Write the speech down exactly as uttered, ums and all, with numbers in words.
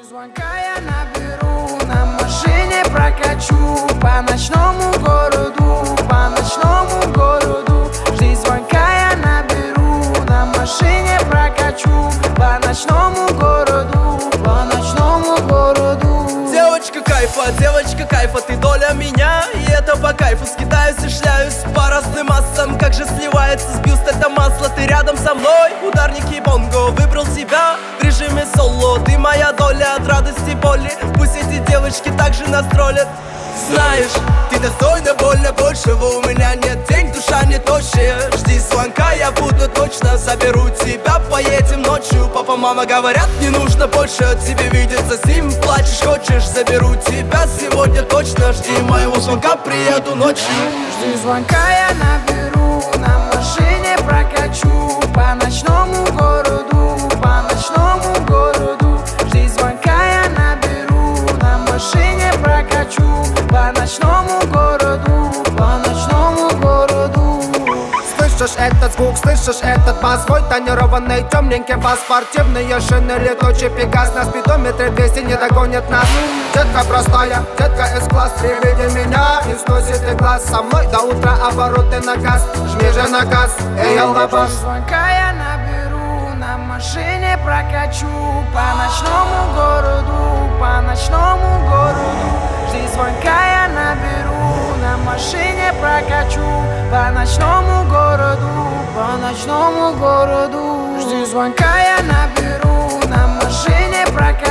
звонка я наберу, на машине прокачу по ночному городу, по ночному городу. Жди звонка я наберу, на машине прокачу по ночному городу, по ночному городу. Девочка кайфа, девочка кайфа, ты доля меня, и это по кайфу. Скидаюсь и шляюсь по разным массам, как же сливается с бюст это масло. Ты рядом со мной, ударники бонго, выбрал тебя в режиме соло. Ты моя доля от радости боли, пусть эти девочки также настролят. Знаешь, ты достойна больно большего, у меня нет денег, душа не тощая. Жди звонка, я буду точно, заберу тебя, поедем ночью. Папа, мама говорят, не нужно больше от тебе видеться с ним. Плачешь, хочешь, заберу тебя сегодня точно. Жди моего звонка, приеду ночью. Жди звонка я наберу, на машине прокачу по ночному городу, по ночному городу. Жди звонка я наберу, на машине прокачу по ночному городу, по ночному городу. Слышишь этот звук, слышишь этот бас? Свой тонированный темненький бас. Спортивные шины, летучий пегас. На спидометре двести не догонит нас. Детка простая, детка С-класс. При виде меня не сносит и глаз. Со мной до утра обороты на газ. Жми же на газ, эй, алабаш. Звонка я наберу, на машине прокачу по ночному городу, по ночному городу. Жди звонка я наберу, на машине прокачу по ночному городу, по ночному городу. Жди звонка я наберу, на машине прокачу